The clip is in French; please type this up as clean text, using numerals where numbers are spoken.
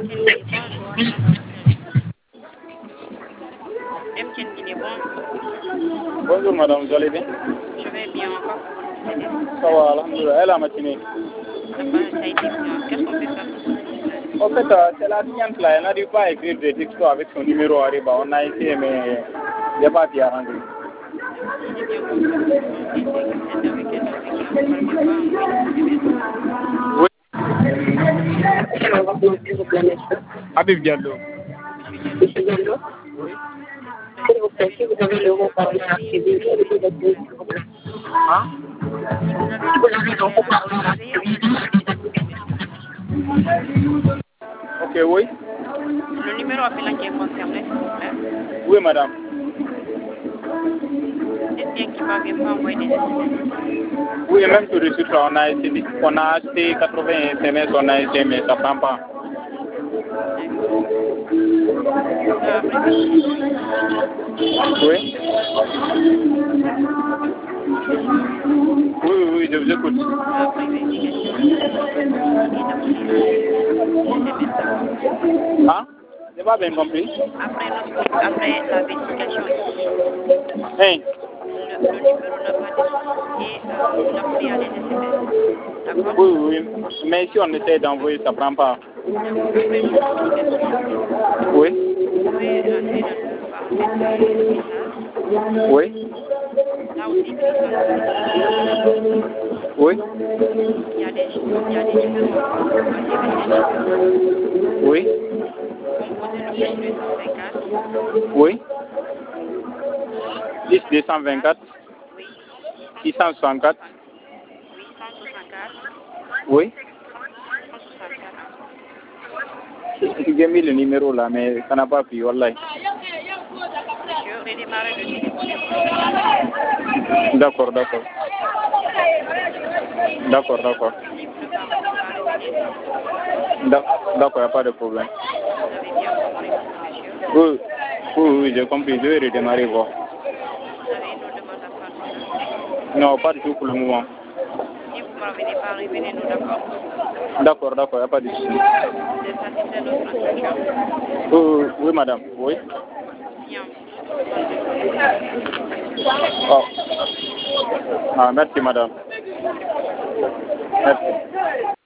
Guinée, bonjour. MTN Guinée, bonjour. Bonjour madame, vous allez bien? Je vais bien, encore pour vous aider. Ça va, alhamdoulilah, et la matinée? Ça a été bien. Qu'est-ce qu'on peut faire pour vous? En fait, c'est la cliente là, elle n'arrive pas à écrire des textos avec son numéro Ariba. On a essayé, mais il n'y a pas bien rendu. J'ai bien compris. On essaie avec elle, avec elle ne parvient pas à envoyer le SMS. Oui. Habib Diallo. Monsieur Diallo, Oui. s'il vous plaît, si vous avez le haut-parleur activé, Hein? si vous avez le haut-parleur activé, Ok, oui. le numéro appelant qui est concerné, s'il vous plaît. Oui, madame. C'est bien qu'il ne parvient pas à envoyer des SMS. Oui, même sur le site, on a acheté 80 SMS, on a essayé, mais ça ne prend pas. Oui. Oui, je vous écoute. Après vérification, Hein? Je n'ai pas bien compris. après la vérification ici, Hein? le numéro n'a pas de souci et il a pris à des SMS. D'accord? Oui, mais si on essaie d'envoyer, ça ne prend pas. Après une vérification, Oui. vous pouvez entrer dans le paramètre message. Oui. Là où c'est écrit sans Oui. il y a des numéros à composer, 25 numéros. Oui. Composez le plus 224. Oui. 10 224. Oui. 664. Oui, 164. Oui. 164. J'ai mis le numéro là, mais ça n'a pas pris, wallahi. Monsieur, redémarrez le téléphone et D'accord. si vous ne parvenez pas à revenir, D'accord, il n'y a pas de problème. vous avez bien compris, monsieur. Oui, j'ai compris. Je vais redémarrer voir. Vous avez une autre demande à faire, Non, pas du tout pour le moment. si vous ne parvenez pas, revenez-nous, d'accord? D'accord, il n'y a pas de souci. Vous êtes satisfait de notre entretien? Oui, madame. Oui. Bien. Bonne journée. Oh. Ah, merci, madame. Merci.